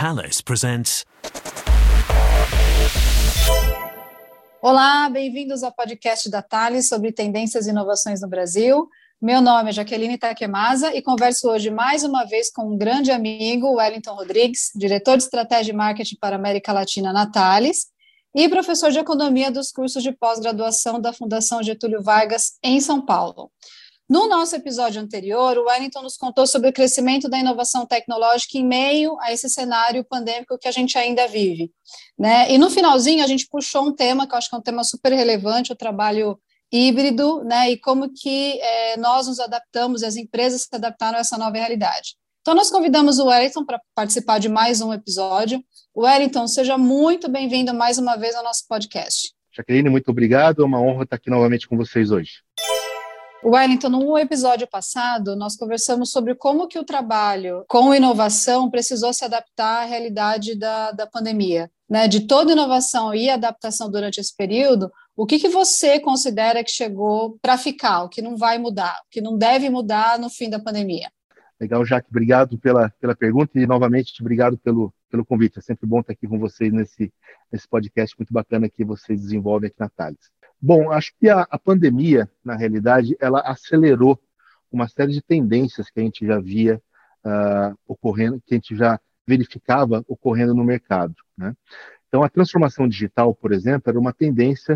Thales presents. Olá, bem-vindos ao podcast da Thales sobre tendências e inovações no Brasil. Meu nome é Jaqueline Takemasa e converso hoje mais uma vez com um grande amigo, Wellington Rodrigues, diretor de Estratégia e Marketing para a América Latina na Thales e professor de Economia dos cursos de pós-graduação da Fundação Getúlio Vargas em São Paulo. No nosso episódio anterior, o Wellington nos contou sobre o crescimento da inovação tecnológica em meio a esse cenário pandêmico que a gente ainda vive, né? E no finalzinho a gente puxou um tema que eu acho que é um tema super relevante, o trabalho híbrido, né? E como que nós nos adaptamos e as empresas se adaptaram a essa nova realidade. Então nós convidamos o Wellington para participar de mais um episódio. Wellington, seja muito bem-vindo mais uma vez ao nosso podcast. Jaqueline, muito obrigado, é uma honra estar aqui novamente com vocês hoje. Wellington, no episódio passado, nós conversamos sobre como que o trabalho com inovação precisou se adaptar à realidade da pandemia, né? De toda inovação e adaptação durante esse período, o que você considera que chegou para ficar, o que não vai mudar, o que não deve mudar no fim da pandemia? Legal, Jaque, obrigado pela pergunta e, novamente, obrigado pelo convite. É sempre bom estar aqui com vocês nesse podcast muito bacana que vocês desenvolvem aqui na Thales. Bom, acho que a pandemia, na realidade, ela acelerou uma série de tendências que a gente já via ocorrendo, que a gente já verificava ocorrendo no mercado, né? Então, a transformação digital, por exemplo, era uma tendência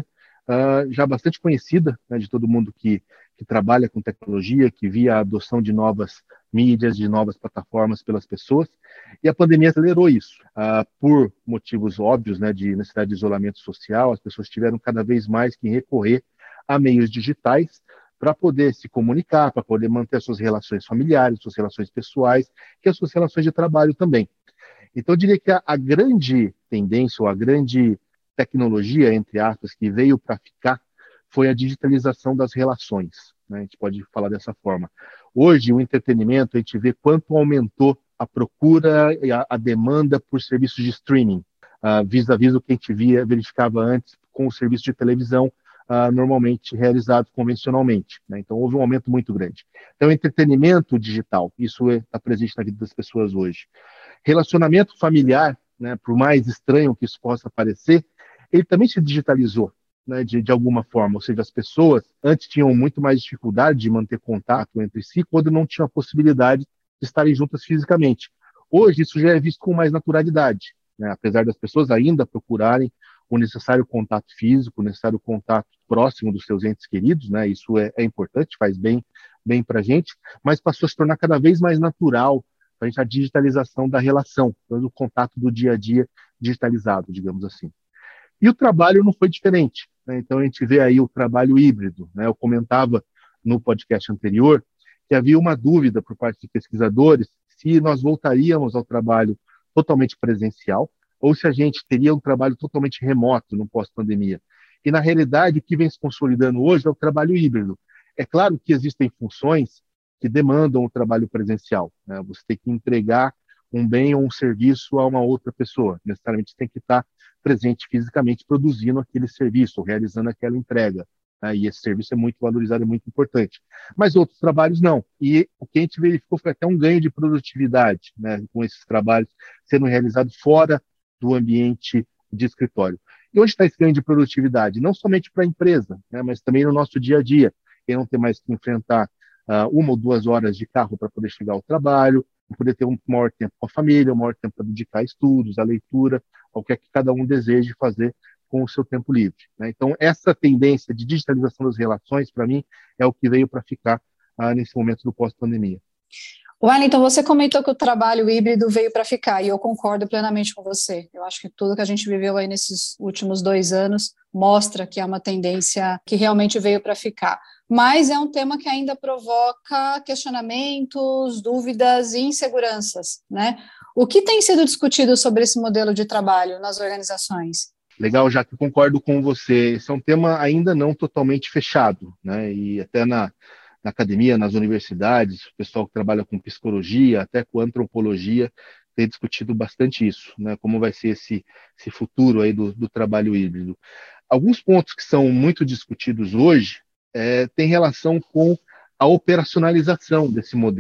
já bastante conhecida, né, de todo mundo que trabalha com tecnologia, que via a adoção de novas mídias, de novas plataformas pelas pessoas, e a pandemia acelerou isso. Por motivos óbvios, né, de necessidade de isolamento social, as pessoas tiveram cada vez mais que recorrer a meios digitais para poder se comunicar, para poder manter as suas relações familiares, suas relações pessoais e as suas relações de trabalho também. Então, eu diria que a grande tendência, ou a grande tecnologia, entre aspas, que veio para ficar, foi a digitalização das relações, né? A gente pode falar dessa forma. Hoje, o entretenimento, a gente vê quanto aumentou a procura e a demanda por serviços de streaming, vis-à-vis o que a gente verificava antes com o serviço de televisão, normalmente realizado convencionalmente, né? Então, houve um aumento muito grande. Então, entretenimento digital, isso está presente na vida das pessoas hoje. Relacionamento familiar, né, por mais estranho que isso possa parecer, ele também se digitalizou, né, de alguma forma, ou seja, as pessoas antes tinham muito mais dificuldade de manter contato entre si quando não tinham a possibilidade de estarem juntas fisicamente. Hoje isso já é visto com mais naturalidade, né, apesar das pessoas ainda procurarem o necessário contato físico, o necessário contato próximo dos seus entes queridos, né, isso é importante, faz bem para a gente, mas passou a se tornar cada vez mais natural para a gente a digitalização da relação, o contato do dia a dia digitalizado, digamos assim. E o trabalho não foi diferente, né? Então, a gente vê aí o trabalho híbrido, né? Eu comentava no podcast anterior que havia uma dúvida por parte de pesquisadores se nós voltaríamos ao trabalho totalmente presencial ou se a gente teria um trabalho totalmente remoto no pós-pandemia. E, na realidade, o que vem se consolidando hoje é o trabalho híbrido. É claro que existem funções que demandam o trabalho presencial, né? Você tem que entregar um bem ou um serviço a uma outra pessoa. Necessariamente você tem que estar presente fisicamente produzindo aquele serviço, realizando aquela entrega, né? E esse serviço é muito valorizado, é muito importante. Mas outros trabalhos não. E o que a gente verificou foi até um ganho de produtividade, né, com esses trabalhos sendo realizados fora do ambiente de escritório. E onde está esse ganho de produtividade? Não somente para a empresa, né, mas também no nosso dia a dia. Quem não tem mais que enfrentar 1 ou 2 horas de carro para poder chegar ao trabalho, poder ter um maior tempo com a família, um maior tempo para dedicar a estudos, a leitura, ao que é que cada um deseje fazer com o seu tempo livre, né? Então, essa tendência de digitalização das relações, para mim, é o que veio para ficar nesse momento do pós-pandemia. Wellington, você comentou que o trabalho híbrido veio para ficar, e eu concordo plenamente com você. Eu acho que tudo que a gente viveu aí nesses últimos 2 anos mostra que é uma tendência que realmente veio para ficar. Mas é um tema que ainda provoca questionamentos, dúvidas e inseguranças, né? O que tem sido discutido sobre esse modelo de trabalho nas organizações? Legal, já que concordo com você. Esse é um tema ainda não totalmente fechado, né? E até na academia, nas universidades, o pessoal que trabalha com psicologia, até com antropologia, tem discutido bastante isso, né? Como vai ser esse futuro aí do trabalho híbrido. Alguns pontos que são muito discutidos hoje têm relação com a operacionalização desse modelo,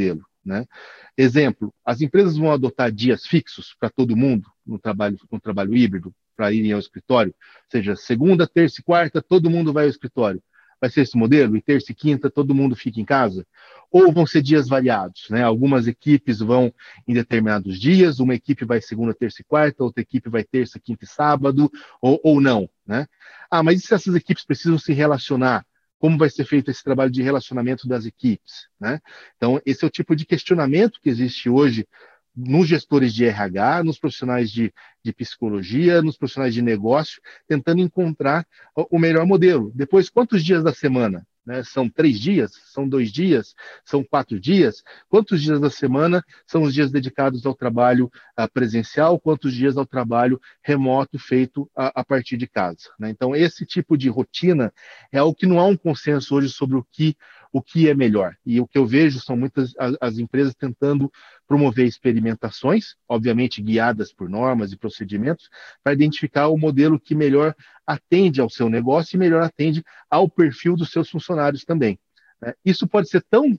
né? Exemplo, as empresas vão adotar dias fixos para todo mundo no trabalho híbrido, para irem ao escritório, ou seja, segunda, terça e quarta, todo mundo vai ao escritório. Vai ser esse modelo? E terça e quinta, todo mundo fica em casa? Ou vão ser dias variados, né? Algumas equipes vão em determinados dias, uma equipe vai segunda, terça e quarta, outra equipe vai terça, quinta e sábado, ou não, né? Mas e se essas equipes precisam se relacionar? Como vai ser feito esse trabalho de relacionamento das equipes, né? Então, esse é o tipo de questionamento que existe hoje nos gestores de RH, nos profissionais de psicologia, nos profissionais de negócio, tentando encontrar o melhor modelo. Depois, quantos dias da semana? Né? São 3 dias? São 2 dias? São 4 dias? Quantos dias da semana são os dias dedicados ao trabalho presencial? Quantos dias ao trabalho remoto feito a partir de casa? Né? Então, esse tipo de rotina é algo que não há um consenso hoje sobre o que é melhor. E o que eu vejo são muitas as empresas tentando promover experimentações, obviamente guiadas por normas e procedimentos, para identificar o modelo que melhor atende ao seu negócio e melhor atende ao perfil dos seus funcionários também. Isso pode ser tão,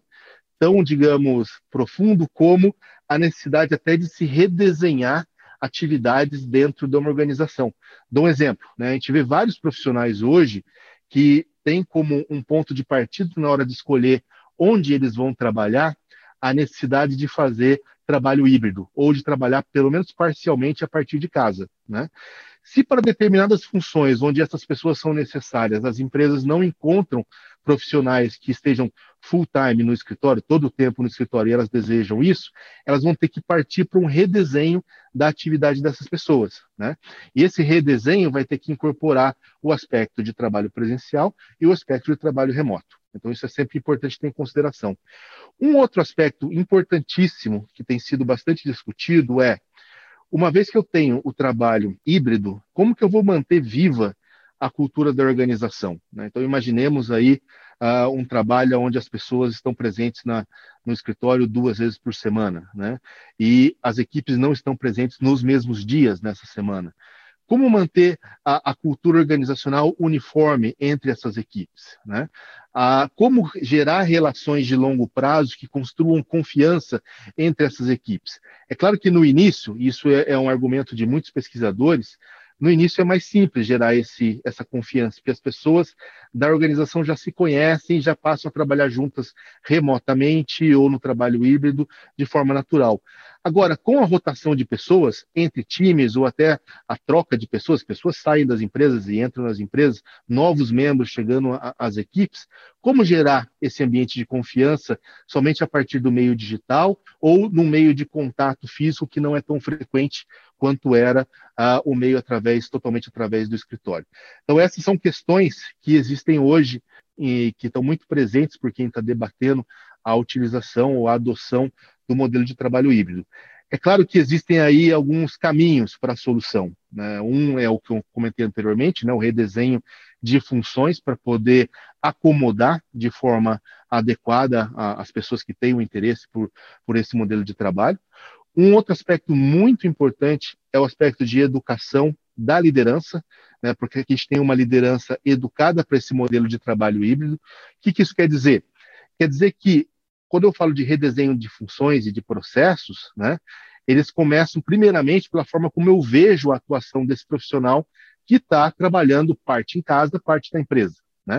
digamos, profundo como a necessidade até de se redesenhar atividades dentro de uma organização. Dou um exemplo, né? A gente vê vários profissionais hoje que têm como um ponto de partida na hora de escolher onde eles vão trabalhar a necessidade de fazer trabalho híbrido ou de trabalhar pelo menos parcialmente a partir de casa, né? Se para determinadas funções onde essas pessoas são necessárias, as empresas não encontram profissionais que estejam full-time no escritório, todo o tempo no escritório, e elas desejam isso, elas vão ter que partir para um redesenho da atividade dessas pessoas, né? E esse redesenho vai ter que incorporar o aspecto de trabalho presencial e o aspecto de trabalho remoto. Então, isso é sempre importante ter em consideração. Um outro aspecto importantíssimo que tem sido bastante discutido é, uma vez que eu tenho o trabalho híbrido, como que eu vou manter viva a cultura da organização, né? Então, imaginemos aí um trabalho onde as pessoas estão presentes no escritório 2 vezes por semana, né? E as equipes não estão presentes nos mesmos dias nessa semana. Como manter a cultura organizacional uniforme entre essas equipes, né? Como gerar relações de longo prazo que construam confiança entre essas equipes. É claro que no início, isso é um argumento de muitos pesquisadores, no início é mais simples gerar essa confiança, porque as pessoas da organização já se conhecem, já passam a trabalhar juntas remotamente ou no trabalho híbrido de forma natural. Agora, com a rotação de pessoas entre times ou até a troca de pessoas saem das empresas e entram nas empresas, novos membros chegando às equipes, como gerar esse ambiente de confiança somente a partir do meio digital ou no meio de contato físico que não é tão frequente quanto era o meio totalmente através do escritório. Então, essas são questões que existem hoje e que estão muito presentes por quem está debatendo a utilização ou a adoção do modelo de trabalho híbrido. É claro que existem aí alguns caminhos para a solução, né? Um é o que eu comentei anteriormente, né? O redesenho de funções para poder acomodar de forma adequada as pessoas que têm o interesse por esse modelo de trabalho. Um outro aspecto muito importante é o aspecto de educação da liderança, né? Porque aqui a gente tem uma liderança educada para esse modelo de trabalho híbrido. O que isso quer dizer? Quer dizer que quando eu falo de redesenho de funções e de processos, né, eles começam primeiramente pela forma como eu vejo a atuação desse profissional que está trabalhando parte em casa, parte da empresa, né?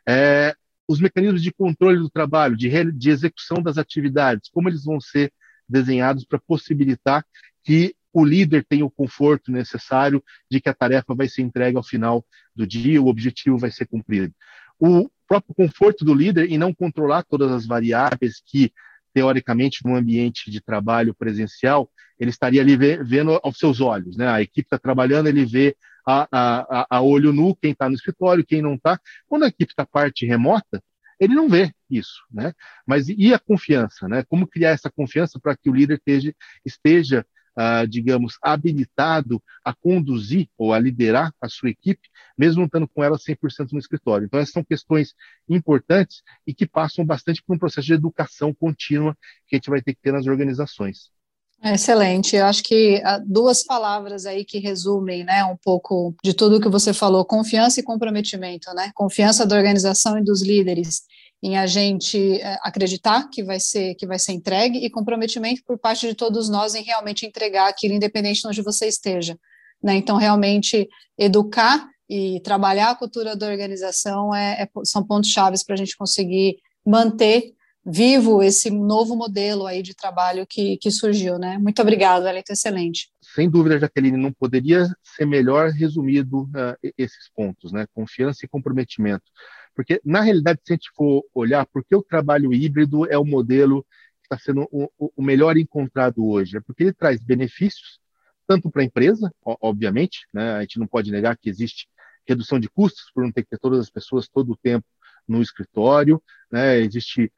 Os mecanismos de controle do trabalho, de execução das atividades, como eles vão ser desenhados para possibilitar que o líder tenha o conforto necessário de que a tarefa vai ser entregue ao final do dia, o objetivo vai ser cumprido. O próprio conforto do líder em não controlar todas as variáveis que, teoricamente, no ambiente de trabalho presencial, ele estaria ali vendo aos seus olhos, né? A equipe está trabalhando, ele vê a olho nu quem está no escritório, quem não está. Quando a equipe está parte remota, ele não vê isso, né? Mas e a confiança, né? Como criar essa confiança para que o líder esteja digamos, habilitado a conduzir ou a liderar a sua equipe, mesmo não estando com ela 100% no escritório. Então, essas são questões importantes e que passam bastante por um processo de educação contínua que a gente vai ter que ter nas organizações. Excelente. Eu acho que há 2 palavras aí que resumem, né, um pouco de tudo o que você falou: confiança e comprometimento, né? Confiança da organização e dos líderes em a gente acreditar que vai ser entregue e comprometimento por parte de todos nós em realmente entregar aquilo, independente de onde você esteja, né? Então, realmente, educar e trabalhar a cultura da organização são pontos chaves para a gente conseguir manter vivo esse novo modelo aí de trabalho que surgiu, né? Muito obrigado, Wellington, excelente. Sem dúvida, Jaqueline, não poderia ser melhor resumido esses pontos, né? Confiança e comprometimento. Porque, na realidade, se a gente for olhar, porque o trabalho híbrido é o modelo que está sendo o melhor encontrado hoje? É porque ele traz benefícios, tanto para a empresa, obviamente, né? A gente não pode negar que existe redução de custos por não ter que ter todas as pessoas todo o tempo no escritório, né? Existe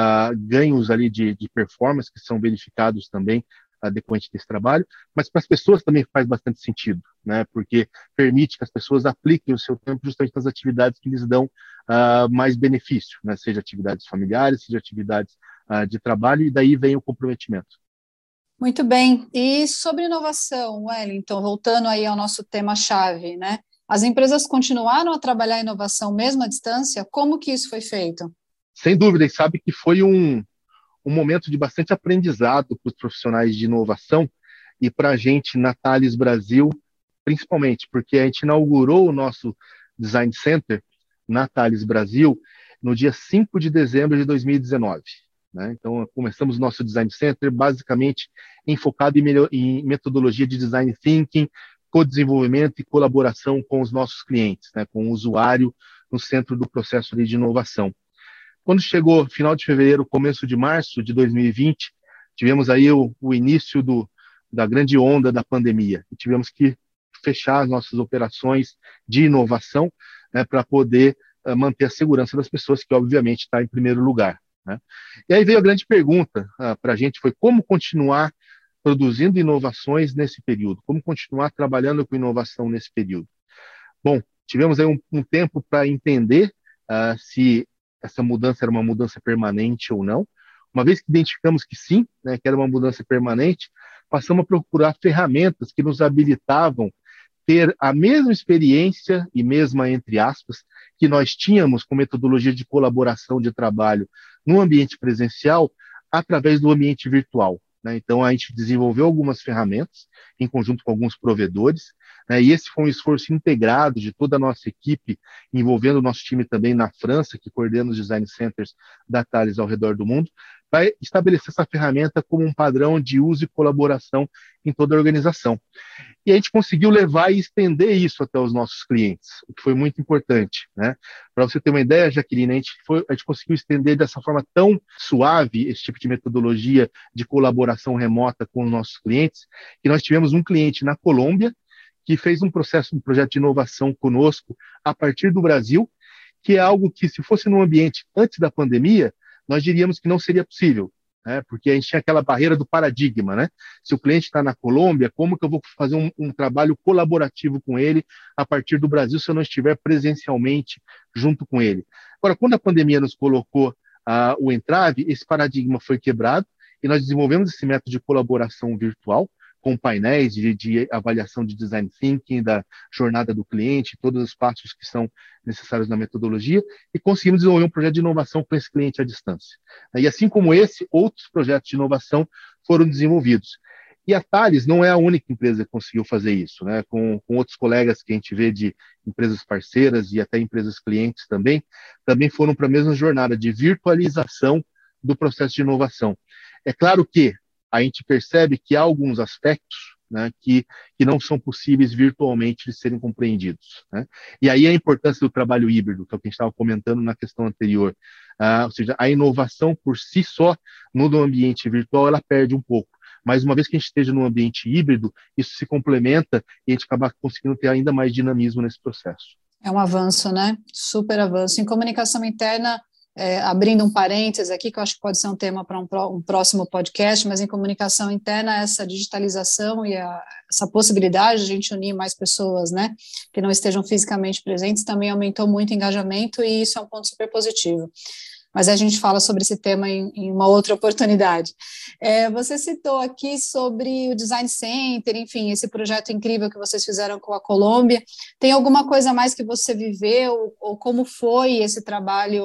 ganhos ali de performance que são verificados também decorrente desse trabalho, mas para as pessoas também faz bastante sentido, né? Porque permite que as pessoas apliquem o seu tempo justamente nas atividades que lhes dão mais benefício, né? Seja atividades familiares, seja atividades de trabalho, e daí vem o comprometimento. Muito bem. E sobre inovação, Wellington, voltando aí ao nosso tema-chave, né? As empresas continuaram a trabalhar a inovação mesmo à distância? Como que isso foi feito? Sem dúvida, e sabe que foi um momento de bastante aprendizado para os profissionais de inovação e para a gente na Thales Brasil, principalmente, porque a gente inaugurou o nosso Design Center na Thales Brasil no dia 5 de dezembro de 2019. Né? Então, começamos o nosso Design Center basicamente enfocado em metodologia de Design Thinking, co-desenvolvimento e colaboração com os nossos clientes, né? Com o usuário no centro do processo de inovação. Quando chegou final de fevereiro, começo de março de 2020, tivemos aí o início da grande onda da pandemia. E tivemos que fechar as nossas operações de inovação, né, para poder manter a segurança das pessoas, que obviamente está em primeiro lugar, né? E aí veio a grande pergunta para a gente, foi como continuar produzindo inovações nesse período, como continuar trabalhando com inovação nesse período. Bom, tivemos aí um tempo para entender se essa mudança era uma mudança permanente ou não. Uma vez que identificamos que sim, né, que era uma mudança permanente, passamos a procurar ferramentas que nos habilitavam ter a mesma experiência, e mesma entre aspas, que nós tínhamos com metodologia de colaboração de trabalho no ambiente presencial, através do ambiente virtual, né? Então, a gente desenvolveu algumas ferramentas, em conjunto com alguns provedores, né? E esse foi um esforço integrado de toda a nossa equipe, envolvendo o nosso time também na França, que coordena os design centers da Thales ao redor do mundo, para estabelecer essa ferramenta como um padrão de uso e colaboração em toda a organização. E a gente conseguiu levar e estender isso até os nossos clientes, o que foi muito importante, né? Para você ter uma ideia, Jaqueline, a gente conseguiu estender dessa forma tão suave esse tipo de metodologia de colaboração remota com os nossos clientes, que nós tivemos um cliente na Colômbia que fez um projeto de inovação conosco a partir do Brasil, que é algo que, se fosse num ambiente antes da pandemia, nós diríamos que não seria possível, né? Porque a gente tinha aquela barreira do paradigma, né? Se o cliente está na Colômbia, como que eu vou fazer um trabalho colaborativo com ele a partir do Brasil se eu não estiver presencialmente junto com ele? Agora, quando a pandemia nos colocou o entrave, esse paradigma foi quebrado e nós desenvolvemos esse método de colaboração virtual, com painéis de avaliação de design thinking, da jornada do cliente, todos os passos que são necessários na metodologia, e conseguimos desenvolver um projeto de inovação com esse cliente à distância. E assim como esse, outros projetos de inovação foram desenvolvidos. E a Thales não é a única empresa que conseguiu fazer isso, né? Com outros colegas que a gente vê de empresas parceiras e até empresas clientes também foram para a mesma jornada de virtualização do processo de inovação. É claro que a gente percebe que há alguns aspectos, né, que não são possíveis virtualmente de serem compreendidos, né? E aí a importância do trabalho híbrido, que é o que a gente estava comentando na questão anterior. Ou seja, a inovação por si só no ambiente virtual, ela perde um pouco. Mas uma vez que a gente esteja num ambiente híbrido, isso se complementa e a gente acaba conseguindo ter ainda mais dinamismo nesse processo. É um avanço, né? Super avanço. Em comunicação interna, abrindo um parênteses aqui, que eu acho que pode ser um tema para um próximo podcast, mas em comunicação interna, essa digitalização e essa possibilidade de a gente unir mais pessoas, né, que não estejam fisicamente presentes, também aumentou muito o engajamento, e isso é um ponto super positivo. Mas a gente fala sobre esse tema em uma outra oportunidade. Você citou aqui sobre o Design Center, enfim, esse projeto incrível que vocês fizeram com a Colômbia. Tem alguma coisa mais que você viveu, ou como foi esse trabalho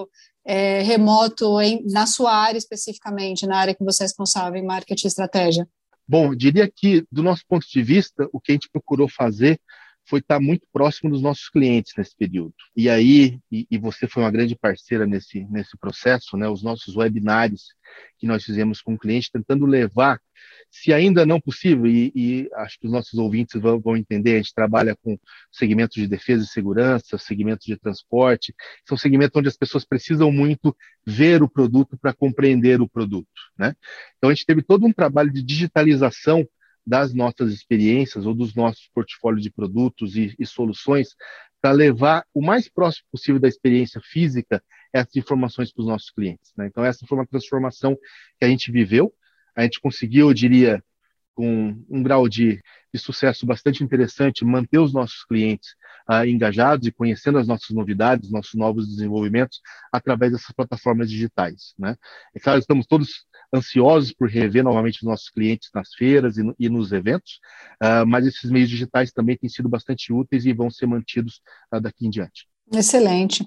remoto na sua área especificamente, na área que você é responsável em marketing e estratégia? Bom, diria que, do nosso ponto de vista, o que a gente procurou fazer foi estar muito próximo dos nossos clientes nesse período. E aí, e você foi uma grande parceira nesse processo, né? Os nossos webinários que nós fizemos com o cliente, tentando levar, se ainda não possível, e acho que os nossos ouvintes vão entender, a gente trabalha com segmentos de defesa e segurança, segmentos de transporte, são segmentos onde as pessoas precisam muito ver o produto para compreender o produto, né? Então, a gente teve todo um trabalho de digitalização das nossas experiências ou dos nossos portfólios de produtos e soluções para levar o mais próximo possível da experiência física essas informações para os nossos clientes, né? Então, essa foi uma transformação que a gente viveu. A gente conseguiu, eu diria, com um grau de sucesso bastante interessante, manter os nossos clientes engajados e conhecendo as nossas novidades, nossos novos desenvolvimentos, através dessas plataformas digitais, né? É claro, estamos todos ansiosos por rever novamente os nossos clientes nas feiras e nos eventos, mas esses meios digitais também têm sido bastante úteis e vão ser mantidos daqui em diante. Excelente.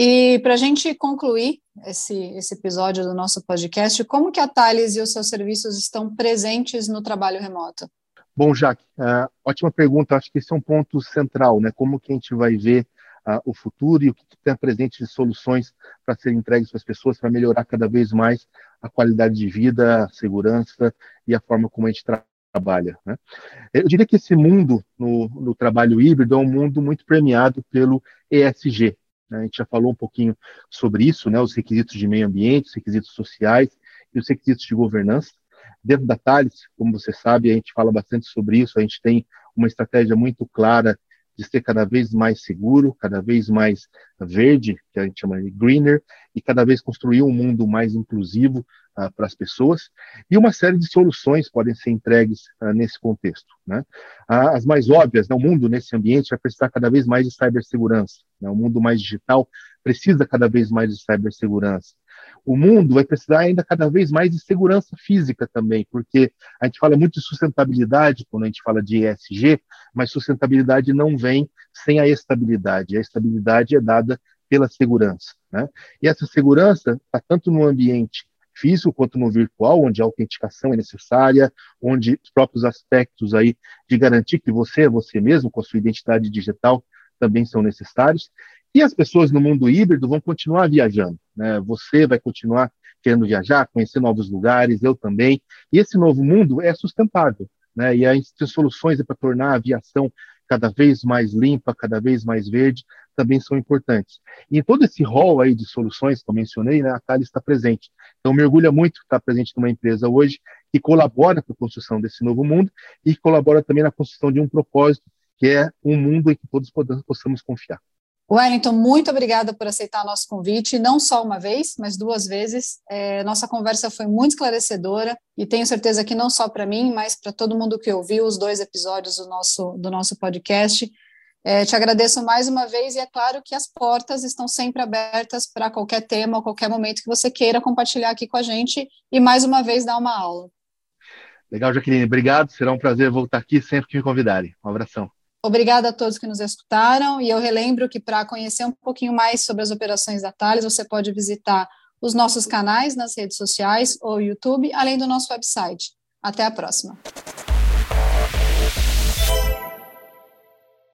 E para a gente concluir esse episódio do nosso podcast, como que a Thales e os seus serviços estão presentes no trabalho remoto? Bom, Jaque, ótima pergunta. Acho que esse é um ponto central, né? Como que a gente vai ver o futuro e o que tem presente de soluções para serem entregues para as pessoas para melhorar cada vez mais a qualidade de vida, a segurança e a forma como a gente trabalha, né? Eu diria que esse mundo no trabalho híbrido é um mundo muito premiado pelo ESG, né? A gente já falou um pouquinho sobre isso, né? Os requisitos de meio ambiente, os requisitos sociais e os requisitos de governança. Dentro da Thales, como você sabe, a gente fala bastante sobre isso, a gente tem uma estratégia muito clara de ser cada vez mais seguro, cada vez mais verde, que a gente chama de greener, e cada vez construir um mundo mais inclusivo para as pessoas, e uma série de soluções podem ser entregues nesse contexto, né? As mais óbvias, né? O mundo nesse ambiente vai precisar cada vez mais de cibersegurança, né? O mundo mais digital precisa cada vez mais de cibersegurança. O mundo vai precisar ainda cada vez mais de segurança física também, porque a gente fala muito de sustentabilidade quando a gente fala de ESG, mas sustentabilidade não vem sem a estabilidade. A estabilidade é dada pela segurança, né? E essa segurança está tanto no ambiente físico quanto no virtual, onde a autenticação é necessária, onde os próprios aspectos aí de garantir que você é você mesmo, com a sua identidade digital, também são necessários. E as pessoas no mundo híbrido vão continuar viajando, né? Você vai continuar querendo viajar, conhecer novos lugares, eu também. E esse novo mundo é sustentável, né? E as soluções para tornar a aviação cada vez mais limpa, cada vez mais verde, também são importantes. E em todo esse rol aí de soluções que eu mencionei, né, a Thales está presente. Então, me orgulha muito estar presente numa empresa hoje que colabora com a construção desse novo mundo e que colabora também na construção de um propósito, que é um mundo em que todos possamos confiar. Wellington, muito obrigada por aceitar nosso convite, não só uma vez, mas 2 vezes. Nossa conversa foi muito esclarecedora e tenho certeza que não só para mim, mas para todo mundo que ouviu os 2 episódios do nosso podcast. Te agradeço mais uma vez e é claro que as portas estão sempre abertas para qualquer tema ou qualquer momento que você queira compartilhar aqui com a gente e mais uma vez dar uma aula. Legal, Jaqueline. Obrigado. Será um prazer voltar aqui sempre que me convidarem. Um abração. Obrigada a todos que nos escutaram e eu relembro que para conhecer um pouquinho mais sobre as operações da Thales, você pode visitar os nossos canais nas redes sociais ou YouTube, além do nosso website. Até a próxima.